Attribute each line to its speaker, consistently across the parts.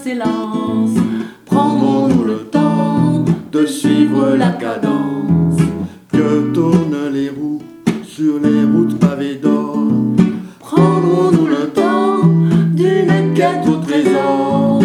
Speaker 1: s'élance. Prendrons-nous le temps de suivre la cadence
Speaker 2: que tournent les roues sur les routes pavées d'or?
Speaker 1: Prendrons-nous le temps d'une quête au trésor?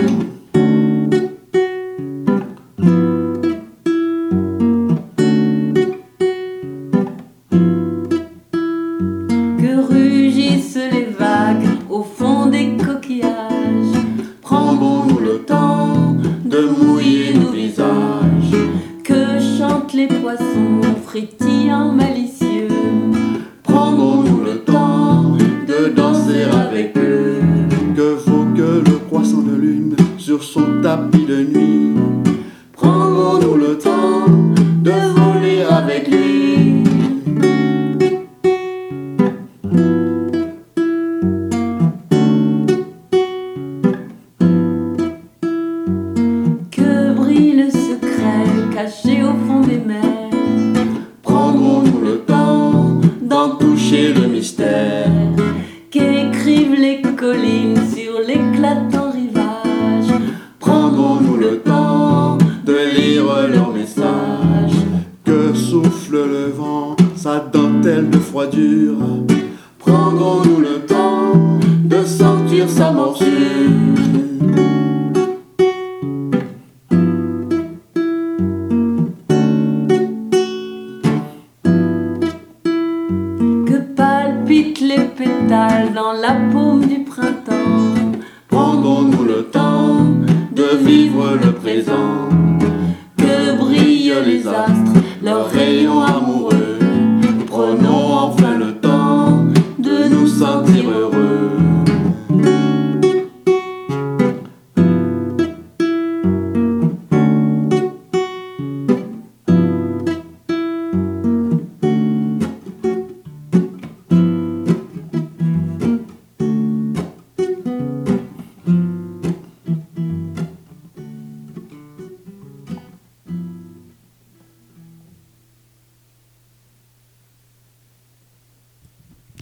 Speaker 1: Que rugissent les vagues au fond des coquillages?
Speaker 2: Prendrons-nous le temps
Speaker 1: De mouiller nos visages? Que chantent les poissons frétillants malicieux?
Speaker 2: Prendrons-nous le temps
Speaker 1: De danser avec eux?
Speaker 2: que vaut que le croissant de lune sur son tapis de nuit?
Speaker 1: Prendrons-nous le temps de voler avec lui? Que brille le secret caché au fond des mers?
Speaker 2: Prendrons-nous le temps
Speaker 1: D'en toucher le mystère qu'écrivent les collines sur l'éclatant rivage?
Speaker 2: Prendrons-nous le temps
Speaker 1: De lire leur message?
Speaker 2: que souffle le vent sa dentelle de froidure?
Speaker 1: Prendrons-nous le temps de sentir sa morsure? Que palpitent les pétales dans la paume du printemps?
Speaker 2: Prendrons-nous le temps
Speaker 1: De vivre le présent? Que brillent les astres, leurs